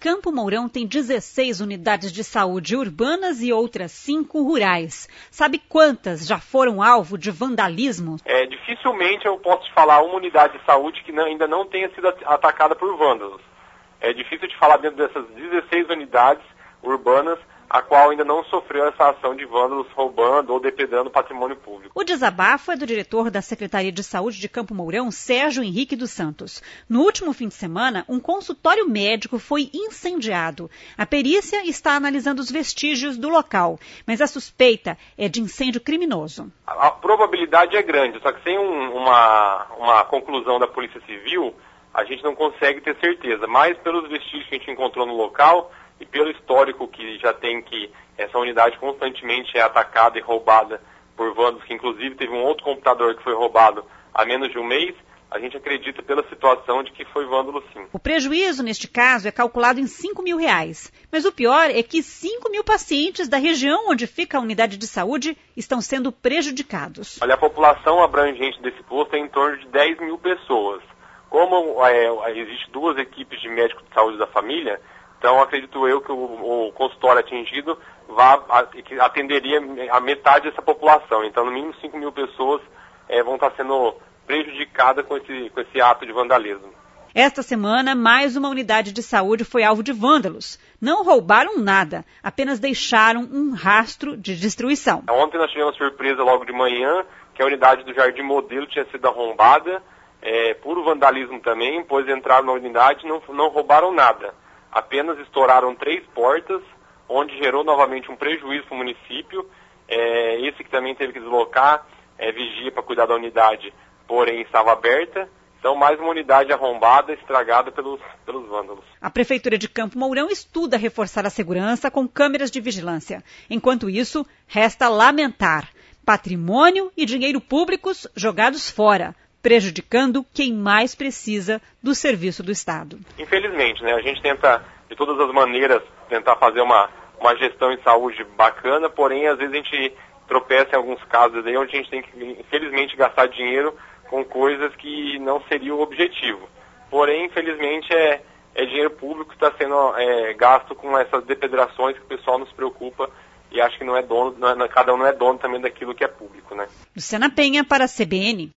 Campo Mourão tem 16 unidades de saúde urbanas e outras 5 rurais. Sabe quantas já foram alvo de vandalismo? Dificilmente eu posso te falar uma unidade de saúde que ainda não tenha sido atacada por vândalos. É difícil de falar dentro dessas 16 unidades urbanas a qual ainda não sofreu essa ação de vândalos roubando ou depredando patrimônio público. O desabafo é do diretor da Secretaria de Saúde de Campo Mourão, Sérgio Henrique dos Santos. No último fim de semana, um consultório médico foi incendiado. A perícia está analisando os vestígios do local, mas a suspeita é de incêndio criminoso. A probabilidade é grande, só que sem uma conclusão da Polícia Civil, a gente não consegue ter certeza. Mas pelos vestígios que a gente encontrou no local e pelo histórico que já tem que essa unidade constantemente é atacada e roubada por vândalos, que inclusive teve um outro computador que foi roubado há menos de um mês, a gente acredita pela situação de que foi vândalo sim. O prejuízo, neste caso, é calculado em R$5 mil. Mas o pior é que 5 mil pacientes da região onde fica a unidade de saúde estão sendo prejudicados. Olha, a população abrangente desse posto é em torno de 10 mil pessoas. Como existe 2 equipes de médicos de saúde da família, então acredito eu que o consultório atingido atenderia a metade dessa população. Então, no mínimo 5 mil pessoas vão estar sendo prejudicadas com esse ato de vandalismo. Esta semana, mais uma unidade de saúde foi alvo de vândalos. Não roubaram nada, apenas deixaram um rastro de destruição. Ontem nós tivemos surpresa logo de manhã, que a unidade do Jardim Modelo tinha sido arrombada, puro vandalismo também, pois entraram na unidade e não roubaram nada. Apenas estouraram 3 portas, onde gerou novamente um prejuízo para o município. Esse que também teve que deslocar, vigia para cuidar da unidade, porém estava aberta. Então, mais uma unidade arrombada, estragada pelos vândalos. A Prefeitura de Campo Mourão estuda reforçar a segurança com câmeras de vigilância. Enquanto isso, resta lamentar patrimônio e dinheiro públicos jogados fora, prejudicando quem mais precisa do serviço do Estado. Infelizmente, a gente tenta, de todas as maneiras, tentar fazer uma gestão em saúde bacana, porém, às vezes a gente tropeça em alguns casos aí, onde a gente tem que, infelizmente, gastar dinheiro com coisas que não seria o objetivo. Porém, infelizmente, é dinheiro público que está sendo gasto com essas depredações que o pessoal nos preocupa e acha que não é dono, cada um não é dono também daquilo que é público, Luciana Penha para a CBN.